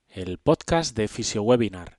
el podcast de FisioWebinar.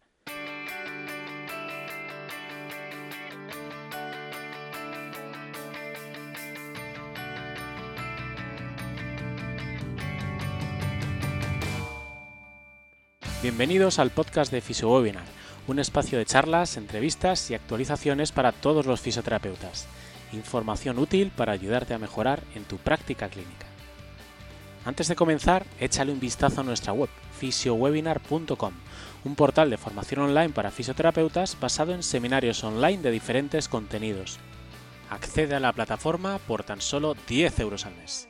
Bienvenidos al podcast de FisioWebinar, un espacio de charlas, entrevistas y actualizaciones para todos los fisioterapeutas. Información útil para ayudarte a mejorar en tu práctica clínica. Antes de comenzar, échale un vistazo a nuestra web, fisiowebinar.com, un portal de formación online para fisioterapeutas basado en seminarios online de diferentes contenidos. Accede a la plataforma por tan solo 10 euros al mes.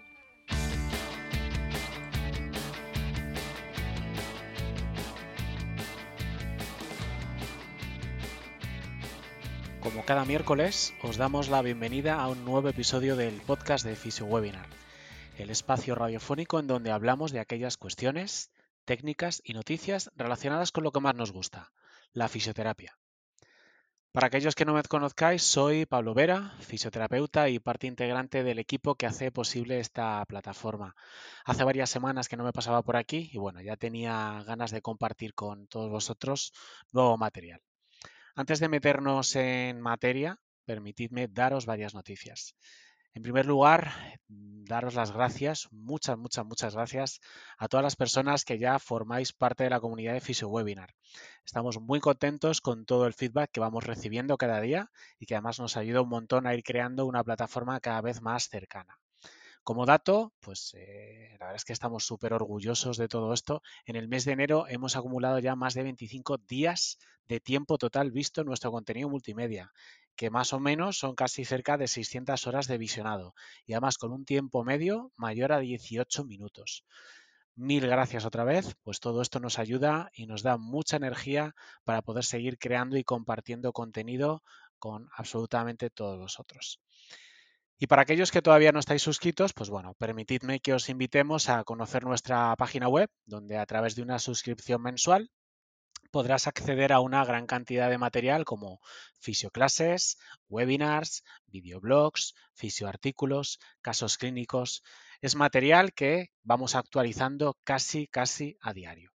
Como cada miércoles, os damos la bienvenida a un nuevo episodio del podcast de FisioWebinar, el espacio radiofónico en donde hablamos de aquellas cuestiones, técnicas y noticias relacionadas con lo que más nos gusta, la fisioterapia. Para aquellos que no me conozcáis, soy Pablo Vera, fisioterapeuta y parte integrante del equipo que hace posible esta plataforma. Hace varias semanas que no me pasaba por aquí y bueno, ya tenía ganas de compartir con todos vosotros nuevo material. Antes de meternos en materia, permitidme daros varias noticias. En primer lugar, daros las gracias, muchas gracias a todas las personas que ya formáis parte de la comunidad de FisioWebinar. Estamos muy contentos con todo el feedback que vamos recibiendo cada día y que además nos ayuda un montón a ir creando una plataforma cada vez más cercana. Como dato, pues la verdad es que estamos súper orgullosos de todo esto. En el mes de enero hemos acumulado ya más de 25 días de tiempo total visto en nuestro contenido multimedia, que más o menos son casi cerca de 600 horas de visionado y además con un tiempo medio mayor a 18 minutos. Mil gracias otra vez, pues todo esto nos ayuda y nos da mucha energía para poder seguir creando y compartiendo contenido con absolutamente todos vosotros. Y para aquellos que todavía no estáis suscritos, pues bueno, permitidme que os invitemos a conocer nuestra página web, donde a través de una suscripción mensual podrás acceder a una gran cantidad de material como fisioclases, webinars, videoblogs, fisioartículos, casos clínicos. Es material que vamos actualizando casi a diario.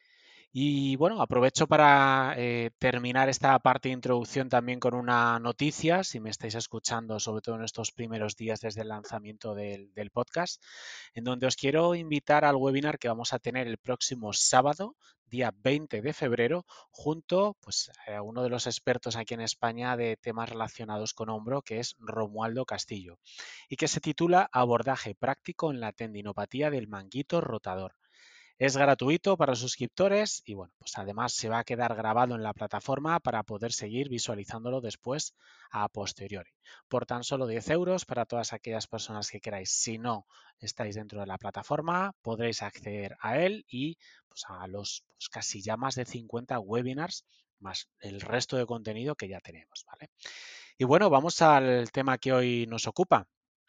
Y bueno, aprovecho para terminar esta parte de introducción también con una noticia, si me estáis escuchando, sobre todo en estos primeros días desde el lanzamiento del podcast, en donde os quiero invitar al webinar que vamos a tener el próximo sábado, día 20 de febrero, junto pues, a uno de los expertos aquí en España de temas relacionados con hombro, que es Romualdo Castillo, y que se titula Abordaje práctico en la tendinopatía del manguito rotador. Es gratuito para los suscriptores y bueno, pues además se va a quedar grabado en la plataforma para poder seguir visualizándolo después a posteriori. Por tan solo 10 euros para todas aquellas personas que queráis. Si no estáis dentro de la plataforma, podréis acceder a él y pues, a los pues, casi ya más de 50 webinars más el resto de contenido que ya tenemos, ¿vale? Y bueno, vamos al tema que hoy nos ocupa,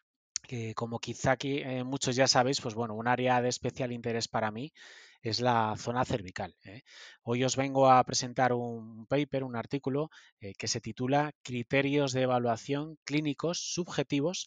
que como quizá aquí muchos ya sabéis, pues bueno, un área de especial interés para mí es la zona cervical. Hoy os vengo a presentar un paper, un artículo que se titula Criterios de evaluación clínicos subjetivos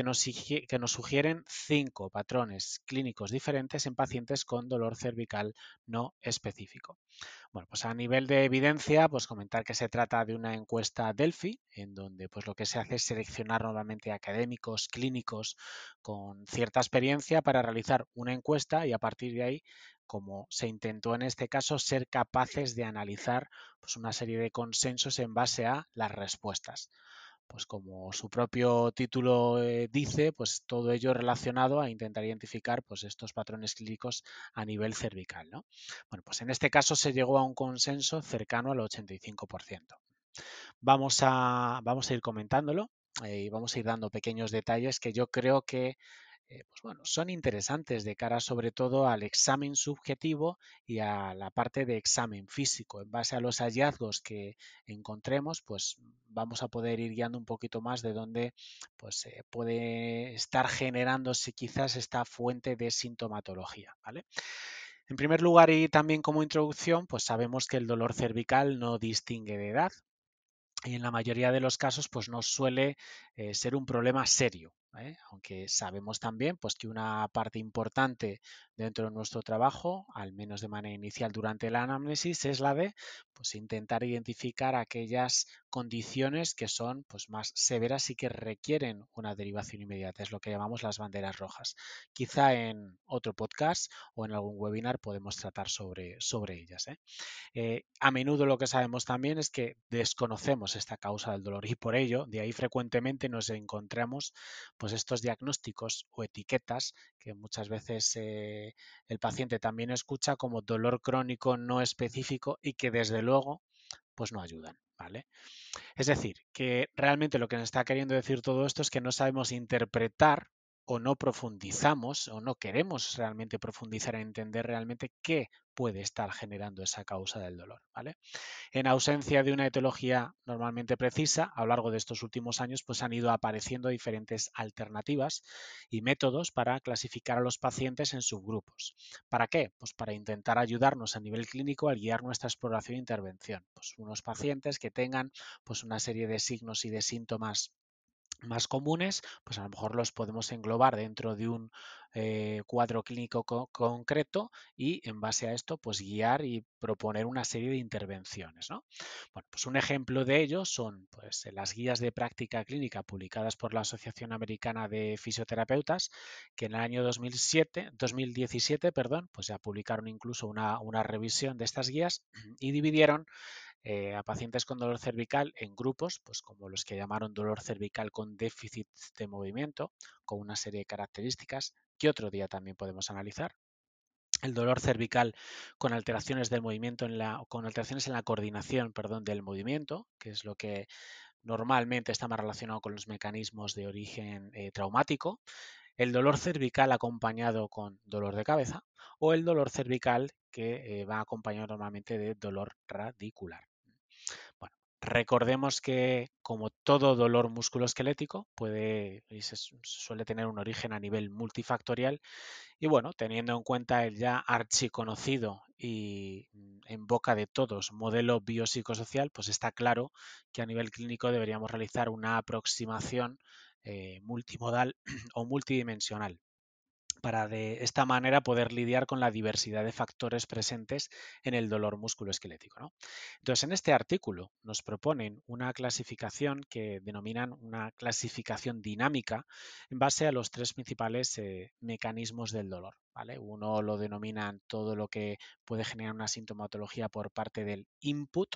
que nos sugieren 5 patrones clínicos diferentes en pacientes con dolor cervical no específico. Bueno, pues a nivel de evidencia, pues comentar que se trata de una encuesta Delphi, en donde pues lo que se hace es seleccionar normalmente académicos, clínicos con cierta experiencia para realizar una encuesta y a partir de ahí, como se intentó en este caso, ser capaces de analizar pues una serie de consensos en base a las respuestas. Pues como su propio título dice, pues todo ello relacionado a intentar identificar pues estos patrones clínicos a nivel cervical, ¿no? Bueno, pues en este caso se llegó a un consenso cercano al 85%. Vamos a ir comentándolo y vamos a ir dando pequeños detalles que yo creo que pues bueno, son interesantes de cara sobre todo al examen subjetivo y a la parte de examen físico. En base a los hallazgos que encontremos, pues vamos a poder ir guiando un poquito más de dónde pues, puede estar generándose quizás esta fuente de sintomatología, ¿vale? En primer lugar y también como introducción, pues sabemos que el dolor cervical no distingue de edad y en la mayoría de los casos pues no suele ser un problema serio. Aunque sabemos también pues, que una parte importante dentro de nuestro trabajo, al menos de manera inicial durante la anamnesis, es la de pues, intentar identificar aquellas condiciones que son pues, más severas y que requieren una derivación inmediata. Es lo que llamamos las banderas rojas. Quizá en otro podcast o en algún webinar podemos tratar sobre ellas. A menudo lo que sabemos también es que desconocemos esta causa del dolor y por ello, de ahí frecuentemente nos encontramos pues estos diagnósticos o etiquetas que muchas veces el paciente también escucha como dolor crónico no específico y que desde luego pues no ayudan, ¿vale? Es decir, que realmente lo que nos está queriendo decir todo esto es que no sabemos interpretar o no profundizamos o no queremos realmente profundizar en entender realmente qué puede estar generando esa causa del dolor, ¿vale? En ausencia de una etiología normalmente precisa, a lo largo de estos últimos años pues han ido apareciendo diferentes alternativas y métodos para clasificar a los pacientes en subgrupos. ¿Para qué? Pues para intentar ayudarnos a nivel clínico al guiar nuestra exploración e intervención. Pues unos pacientes que tengan pues una serie de signos y de síntomas más comunes, pues a lo mejor los podemos englobar dentro de un cuadro clínico concreto y en base a esto pues guiar y proponer una serie de intervenciones, ¿no? Bueno, pues un ejemplo de ello son pues, las guías de práctica clínica publicadas por la Asociación Americana de Fisioterapeutas, que en el año 2017, perdón, pues ya publicaron incluso una revisión de estas guías y dividieron a pacientes con dolor cervical en grupos, pues como los que llamaron dolor cervical con déficit de movimiento, con una serie de características que otro día también podemos analizar. El dolor cervical con alteraciones del movimiento con alteraciones en la coordinación, perdón, del movimiento, que es lo que normalmente está más relacionado con los mecanismos de origen traumático. El dolor cervical acompañado con dolor de cabeza o el dolor cervical que va acompañado normalmente de dolor radicular. Bueno, recordemos que como todo dolor musculoesquelético puede y suele tener un origen a nivel multifactorial y bueno, teniendo en cuenta el ya archiconocido y en boca de todos modelo biopsicosocial, pues está claro que a nivel clínico deberíamos realizar una aproximación multimodal o multidimensional para de esta manera poder lidiar con la diversidad de factores presentes en el dolor musculoesquelético, ¿no? Entonces, en este artículo nos proponen una clasificación que denominan una clasificación dinámica en base a los tres principales mecanismos del dolor, ¿vale? Uno lo denominan todo lo que puede generar una sintomatología por parte del input,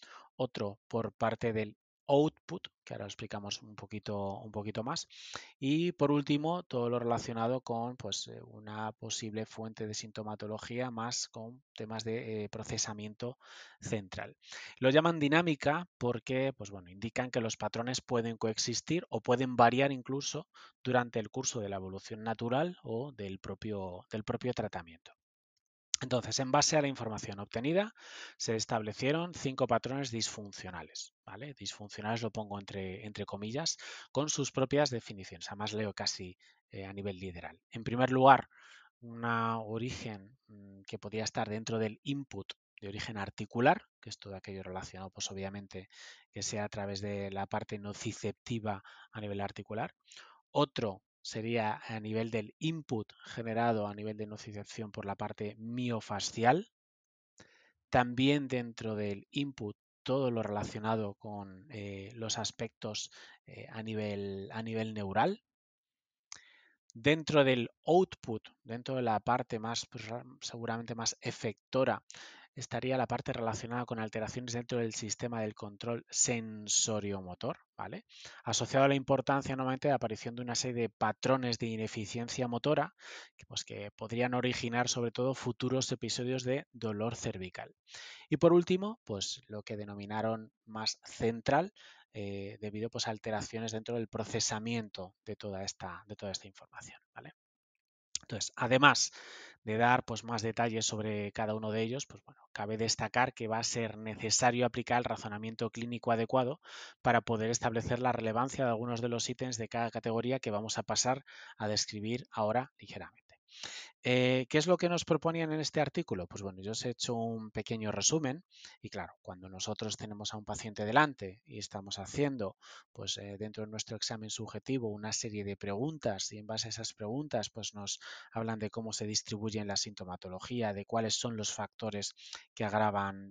otro por parte del output, que ahora lo explicamos un poquito más, y por último todo lo relacionado con pues, una posible fuente de sintomatología más con temas de procesamiento central. Lo llaman dinámica porque pues, bueno, indican que los patrones pueden coexistir o pueden variar incluso durante el curso de la evolución natural o del propio tratamiento. Entonces, en base a la información obtenida, se establecieron 5 patrones disfuncionales. ¿Vale? Disfuncionales lo pongo entre comillas, con sus propias definiciones. Además, leo casi a nivel literal. En primer lugar, un origen que podía estar dentro del input de origen articular, que es todo aquello relacionado, pues obviamente, que sea a través de la parte nociceptiva a nivel articular. Otro sería a nivel del input generado a nivel de nocicepción por la parte miofascial. También dentro del input todo lo relacionado con los aspectos a nivel neural. Dentro del output, dentro de la parte más, pues, seguramente más efectora, estaría la parte relacionada con alteraciones dentro del sistema del control sensoriomotor, ¿vale? Asociado a la importancia normalmente de aparición de una serie de patrones de ineficiencia motora que podrían originar sobre todo futuros episodios de dolor cervical. Y por último, pues lo que denominaron más central, debido pues, a alteraciones dentro del procesamiento de toda esta información, ¿vale? Entonces, además de dar pues, más detalles sobre cada uno de ellos, pues bueno, cabe destacar que va a ser necesario aplicar el razonamiento clínico adecuado para poder establecer la relevancia de algunos de los ítems de cada categoría que vamos a pasar a describir ahora ligeramente. ¿Qué es lo que nos proponían en este artículo? Pues bueno, yo os he hecho un pequeño resumen y claro, cuando nosotros tenemos a un paciente delante y estamos haciendo pues dentro de nuestro examen subjetivo una serie de preguntas y en base a esas preguntas pues nos hablan de cómo se distribuye la sintomatología, de cuáles son los factores que agravan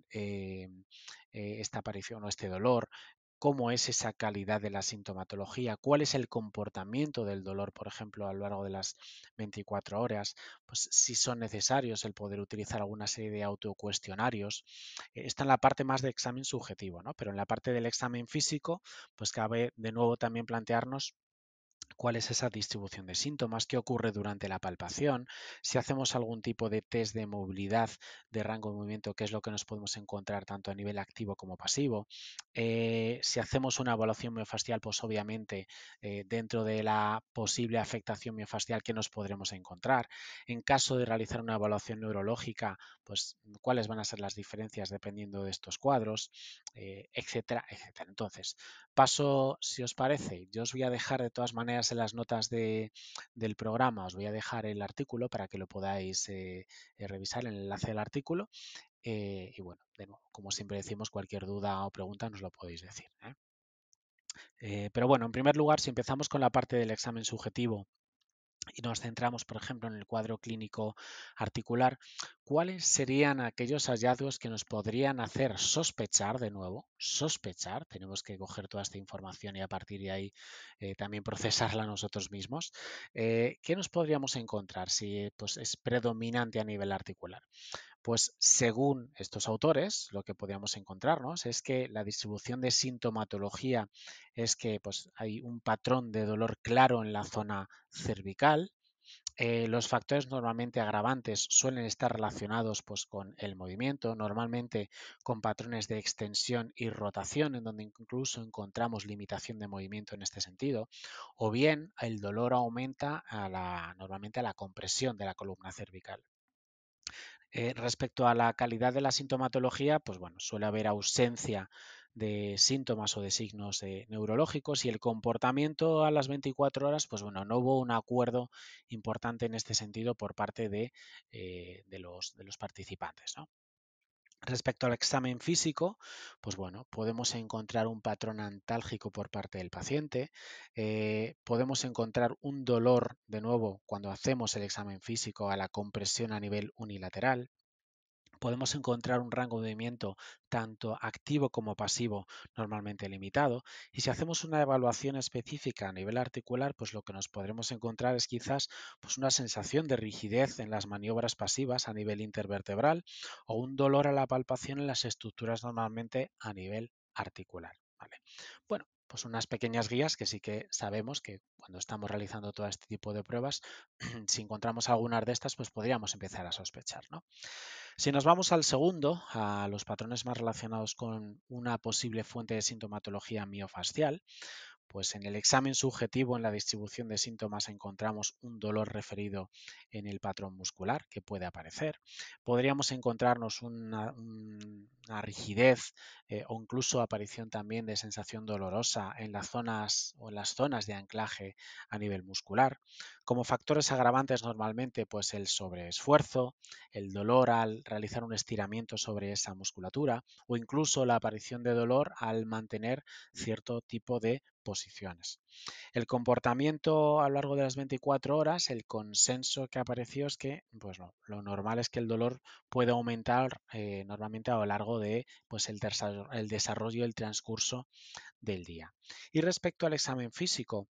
esta aparición o este dolor, cómo es esa calidad de la sintomatología, cuál es el comportamiento del dolor, por ejemplo, a lo largo de las 24 horas, pues si son necesarios el poder utilizar alguna serie de autocuestionarios. Está en la parte más de examen subjetivo, ¿no? Pero en la parte del examen físico, pues cabe de nuevo también plantearnos cuál es esa distribución de síntomas, qué ocurre durante la palpación, si hacemos algún tipo de test de movilidad de rango de movimiento, qué es lo que nos podemos encontrar tanto a nivel activo como pasivo. Si hacemos una evaluación miofascial, pues obviamente dentro de la posible afectación miofascial, ¿qué nos podremos encontrar? En caso de realizar una evaluación neurológica, pues cuáles van a ser las diferencias dependiendo de estos cuadros, etcétera, etcétera. Entonces, paso, si os parece, yo os voy a dejar de todas maneras en las notas del programa, os voy a dejar el artículo para que lo podáis revisar, el enlace del artículo. Y bueno, de nuevo, como siempre decimos, cualquier duda o pregunta nos lo podéis decir. Pero bueno, en primer lugar, si empezamos con la parte del examen subjetivo, y nos centramos, por ejemplo, en el cuadro clínico articular, ¿cuáles serían aquellos hallazgos que nos podrían hacer sospechar, de nuevo, sospechar, tenemos que coger toda esta información y a partir de ahí también procesarla nosotros mismos? ¿Qué nos podríamos encontrar si pues, es predominante a nivel articular? Pues según estos autores, lo que podríamos encontrarnos es que la distribución de sintomatología es que pues, hay un patrón de dolor claro en la zona cervical. Los factores normalmente agravantes suelen estar relacionados pues, con el movimiento, normalmente con patrones de extensión y rotación, en donde incluso encontramos limitación de movimiento en este sentido, o bien el dolor aumenta normalmente a la compresión de la columna cervical. Respecto a la calidad de la sintomatología, pues bueno, suele haber ausencia de síntomas o de signos neurológicos y el comportamiento a las 24 horas, pues bueno, no hubo un acuerdo importante en este sentido por parte de los participantes, ¿no? Respecto al examen físico, pues bueno, podemos encontrar un patrón antálgico por parte del paciente, podemos encontrar un dolor, de nuevo, cuando hacemos el examen físico a la compresión a nivel unilateral, podemos encontrar un rango de movimiento tanto activo como pasivo normalmente limitado. Y si hacemos una evaluación específica a nivel articular, pues lo que nos podremos encontrar es quizás pues una sensación de rigidez en las maniobras pasivas a nivel intervertebral o un dolor a la palpación en las estructuras normalmente a nivel articular. ¿Vale? Bueno, pues unas pequeñas guías que sí que sabemos que cuando estamos realizando todo este tipo de pruebas, si encontramos algunas de estas, pues podríamos empezar a sospechar, ¿no? Si nos vamos al segundo, a los patrones más relacionados con una posible fuente de sintomatología miofascial, pues en el examen subjetivo, en la distribución de síntomas, encontramos un dolor referido en el patrón muscular que puede aparecer. Podríamos encontrarnos una rigidez o incluso aparición también de sensación dolorosa en las zonas o en las zonas de anclaje a nivel muscular. Como factores agravantes normalmente, pues el sobreesfuerzo, el dolor al realizar un estiramiento sobre esa musculatura o incluso la aparición de dolor al mantener cierto tipo de posiciones. El comportamiento a lo largo de las 24 horas, el consenso que apareció es que pues no, lo normal es que el dolor puede aumentar normalmente a lo largo de pues, el desarrollo y el transcurso del día. Y respecto al examen físico,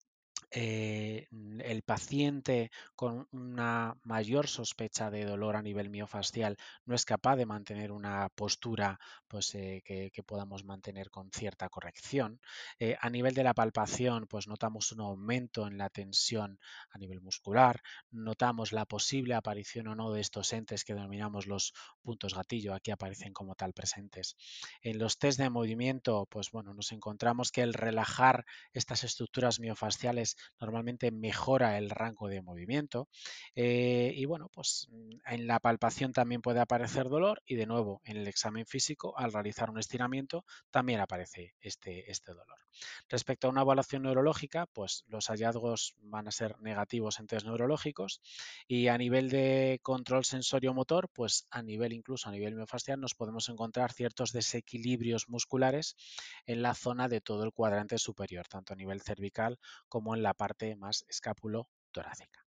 el paciente con una mayor sospecha de dolor a nivel miofascial no es capaz de mantener una postura pues, que podamos mantener con cierta corrección. A nivel de la palpación, pues notamos un aumento en la tensión a nivel muscular, notamos la posible aparición o no de estos entes que denominamos los puntos gatillo, aquí aparecen como tal presentes. En los test de movimiento, pues bueno, nos encontramos que el relajar estas estructuras miofasciales normalmente mejora el rango de movimiento y bueno, pues en la palpación también puede aparecer dolor y de nuevo en el examen físico al realizar un estiramiento también aparece este dolor. Respecto a una evaluación neurológica, pues los hallazgos van a ser negativos en test neurológicos y a nivel de control sensorio-motor, pues incluso a nivel miofascial nos podemos encontrar ciertos desequilibrios musculares en la zona de todo el cuadrante superior, tanto a nivel cervical como en la parte más escápulo-torácica.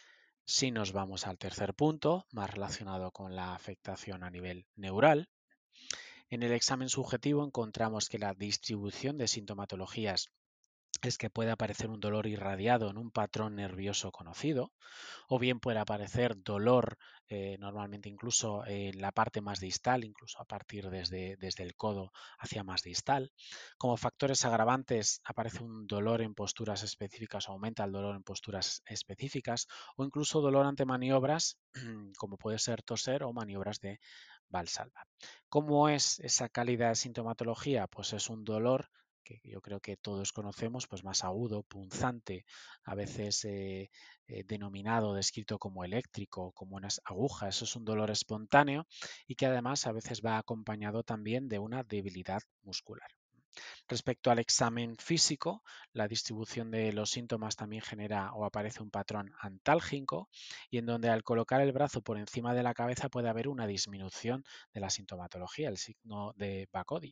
Si nos vamos al tercer punto, más relacionado con la afectación a nivel neural, en el examen subjetivo encontramos que la distribución de sintomatologías es que puede aparecer un dolor irradiado en un patrón nervioso conocido, o bien puede aparecer dolor normalmente incluso en la parte más distal, incluso a partir desde el codo hacia más distal. Como factores agravantes aparece un dolor en posturas específicas, o aumenta el dolor en posturas específicas, o incluso dolor ante maniobras, como puede ser toser o maniobras de Valsalva. ¿Cómo es esa calidad de sintomatología? Pues es un dolor que yo creo que todos conocemos, pues más agudo, punzante, a veces denominado, descrito como eléctrico, como unas agujas. Eso es un dolor espontáneo y que además a veces va acompañado también de una debilidad muscular. Respecto al examen físico, la distribución de los síntomas también genera o aparece un patrón antálgico y en donde al colocar el brazo por encima de la cabeza puede haber una disminución de la sintomatología, el signo de Bacodi.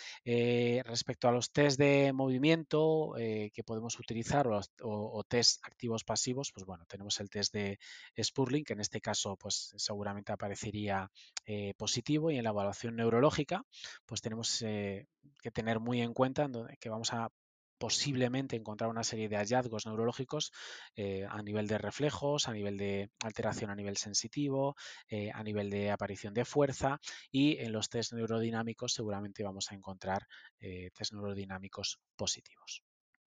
Respecto a los test de movimiento que podemos utilizar o test activos pasivos, pues bueno, tenemos el test de Spurling, que en este caso pues seguramente aparecería positivo, y en la evaluación neurológica pues tenemos que tener muy en cuenta que vamos a posiblemente encontrar una serie de hallazgos neurológicos a nivel de reflejos, a nivel de alteración a nivel sensitivo, a nivel de aparición de fuerza, y en los test neurodinámicos seguramente vamos a encontrar test neurodinámicos positivos.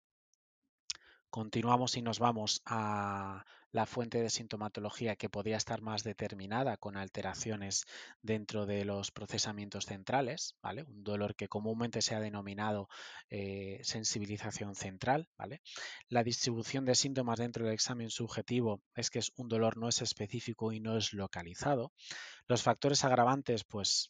Continuamos y nos vamos a la fuente de sintomatología que podría estar más determinada con alteraciones dentro de los procesamientos centrales, ¿vale? Un dolor que comúnmente se ha denominado sensibilización central, ¿vale? La distribución de síntomas dentro del examen subjetivo es que un dolor no es específico y no es localizado. Los factores agravantes, pues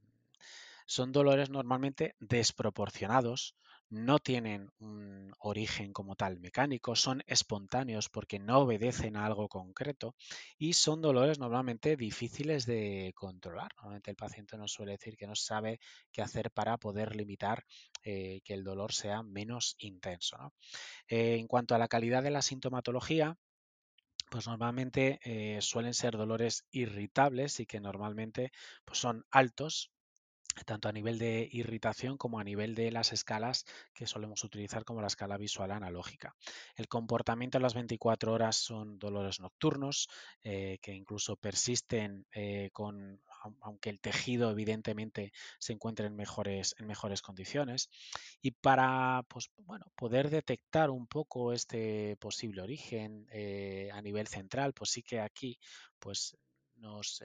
son dolores normalmente desproporcionados, no tienen un origen como tal mecánico, son espontáneos porque no obedecen a algo concreto y son dolores normalmente difíciles de controlar. Normalmente el paciente nos suele decir que no sabe qué hacer para poder limitar que el dolor sea menos intenso, ¿no? En cuanto a la calidad de la sintomatología, pues normalmente suelen ser dolores irritables y que normalmente pues son altos, tanto a nivel de irritación como a nivel de las escalas que solemos utilizar, como la escala visual analógica. El comportamiento a las 24 horas son dolores nocturnos que incluso persisten aunque el tejido evidentemente se encuentre en mejores condiciones. Y para pues, bueno, poder detectar un poco este posible origen a nivel central, pues sí que aquí pues, nos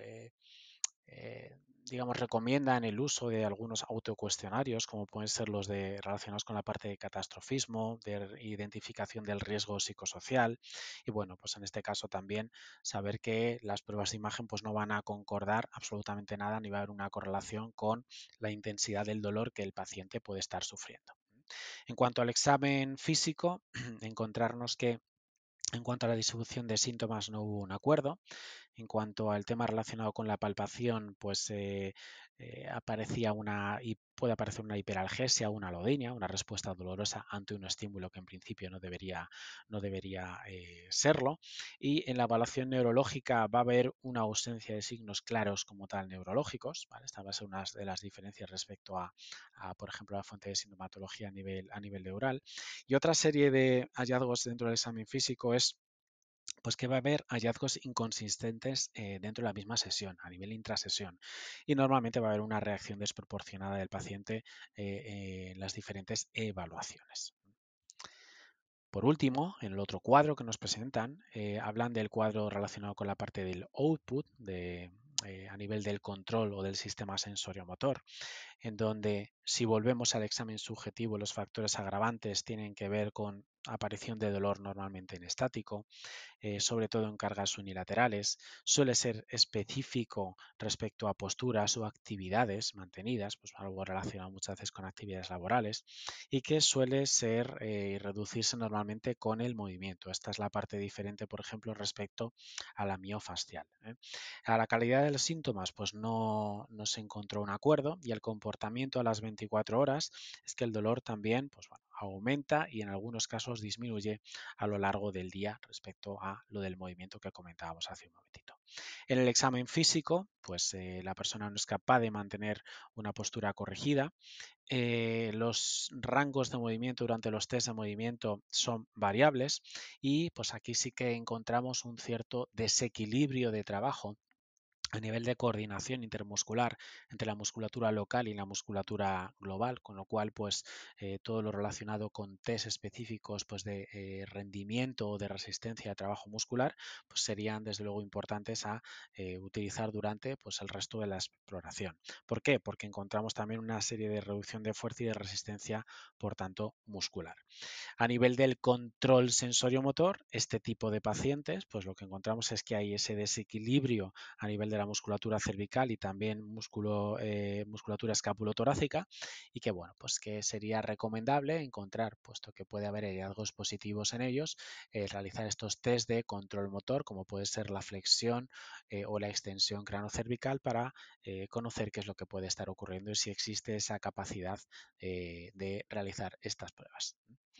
eh, digamos, recomiendan el uso de algunos autocuestionarios, como pueden ser los relacionados con la parte de catastrofismo, de identificación del riesgo psicosocial. Y bueno, pues en este caso también saber que las pruebas de imagen pues no van a concordar absolutamente nada, ni va a haber una correlación con la intensidad del dolor que el paciente puede estar sufriendo. En cuanto al examen físico, encontrarnos que en cuanto a la distribución de síntomas no hubo un acuerdo. En cuanto al tema relacionado con la palpación, pues aparecía y puede aparecer una hiperalgesia, una alodinia, una respuesta dolorosa ante un estímulo que en principio no debería serlo. Y en la evaluación neurológica va a haber una ausencia de signos claros como tal neurológicos, ¿vale? Esta va a ser una de las diferencias respecto por ejemplo, la fuente de sintomatología a nivel neural. Y otra serie de hallazgos dentro del examen físico es pues que va a haber hallazgos inconsistentes dentro de la misma sesión, a nivel intrasesión. Y normalmente va a haber una reacción desproporcionada del paciente en las diferentes evaluaciones. Por último, en el otro cuadro que nos presentan, hablan del cuadro relacionado con la parte del output, a nivel del control o del sistema sensorio-motor, en donde si volvemos al examen subjetivo, los factores agravantes tienen que ver con aparición de dolor normalmente en estático, sobre todo en cargas unilaterales, suele ser específico respecto a posturas o actividades mantenidas, pues algo relacionado muchas veces con actividades laborales, y que suele ser y reducirse normalmente con el movimiento. Esta es la parte diferente, por ejemplo, respecto a la miofascial. A la calidad de los síntomas, pues no se encontró un acuerdo, y el comportamiento a las 24 horas es que el dolor también pues, bueno, aumenta y en algunos casos disminuye a lo largo del día respecto a lo del movimiento que comentábamos hace un momentito. En el examen físico, pues la persona no es capaz de mantener una postura corregida. Los rangos de movimiento durante los test de movimiento son variables y pues aquí sí que encontramos un cierto desequilibrio de trabajo a nivel de coordinación intermuscular entre la musculatura local y la musculatura global, con lo cual pues todo lo relacionado con test específicos pues de rendimiento o de resistencia de trabajo muscular pues serían desde luego importantes a utilizar durante pues el resto de la exploración. ¿Por qué? Porque encontramos también una serie de reducción de fuerza y de resistencia, por tanto, muscular. A nivel del control sensorio-motor, este tipo de pacientes, pues lo que encontramos es que hay ese desequilibrio a nivel de la musculatura cervical y también musculatura escapulotorácica, y que bueno, pues que sería recomendable encontrar, puesto que puede haber hallazgos positivos en ellos, realizar estos test de control motor, como puede ser la flexión o la extensión cranocervical, para conocer qué es lo que puede estar ocurriendo y si existe esa capacidad de realizar estas pruebas.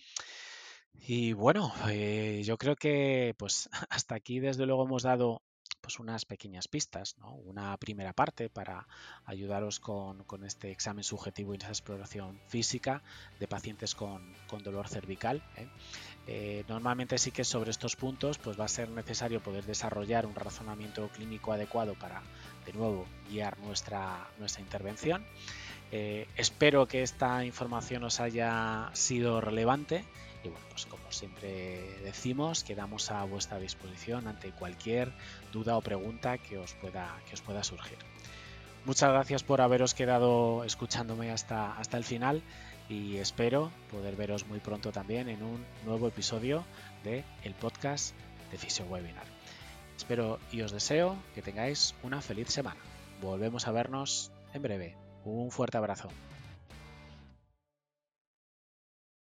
Y bueno, yo creo que pues hasta aquí desde luego hemos dado pues unas pequeñas pistas, ¿no? Una primera parte para ayudaros con este examen subjetivo y esa exploración física de pacientes con dolor cervical, ¿eh? Normalmente sí que sobre estos puntos pues va a ser necesario poder desarrollar un razonamiento clínico adecuado para, de nuevo, guiar nuestra intervención. Espero que esta información os haya sido relevante y bueno, pues como siempre decimos, quedamos a vuestra disposición ante cualquier duda o pregunta que os pueda surgir. Muchas gracias por haberos quedado escuchándome hasta el final y espero poder veros muy pronto también en un nuevo episodio de el podcast de FisioWebinar. Espero y os deseo que tengáis una feliz semana. Volvemos a vernos en breve. Un fuerte abrazo.